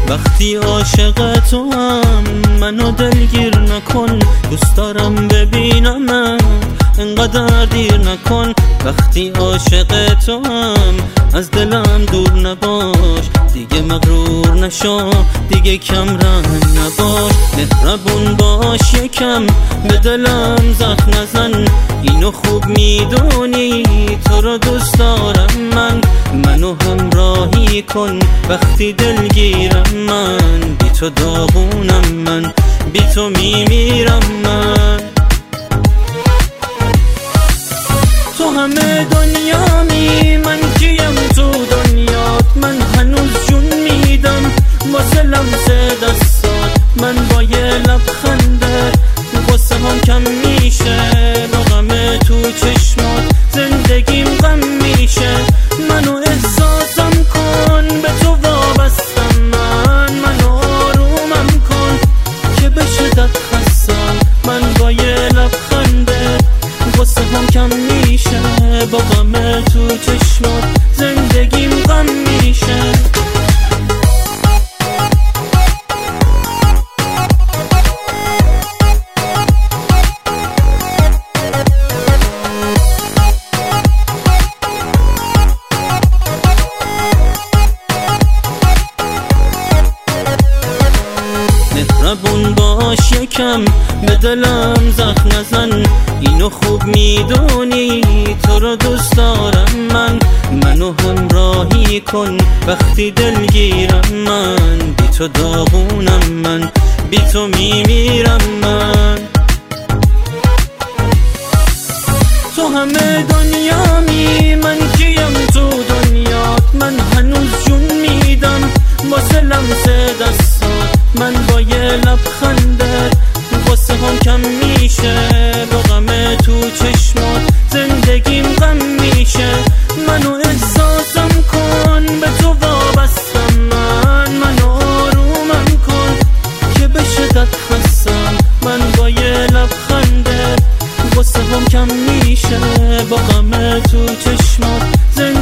وقتی عاشق تو هم منو دلگیر نکن، دوست دارم ببینم انقدر دیر نکن. وقتی عاشق تو هم از دلم دور نباش، دیگه مغرور نشو، دیگه کم رنگ نباش. مهربون باش یکم، به دلم زخم نزن، اینو خوب میدونی تو رو دوست دارم من. منو همراهی کن وقتی دلگیرم من، بی تو داغونم من، بی تو میمیرم من. تو همه دنیامی، من کیم تو دنیات؟ من هنوز جون میدم واسه لمس دستات. من با یه لبخنده واسه هم کم میشه، با غم تو چشمات زندگیم غم میشه. منو احساسم کن، به تو وابستم من. منو آرومم کن که به شدت خستم. من با یه لبخنده واسه هم کم میشه، با غم تو چشمات زندگیم غم میشه. مهربون باش یکم، به دلم زخم نزن، اینو خوب میدونی تو رو دوست دارم من. منو همراهی کن وقتی دلگیرم من، بی تو داغونم من، بی تو میمیرم من. تو همه دنیامی، من کیم تو دنیات؟ من هنوز جون میدم واسه لمس دستات. من با یه لبخنده واسه هم کم میشه، با غم تو چشمات زندگیم غم میشه. منو احساسم کن، به تو وابستم من. منو آرومم کن که به شدت خستم. من با یه لبخنده واسه هم کم میشه، با غم تو چشمات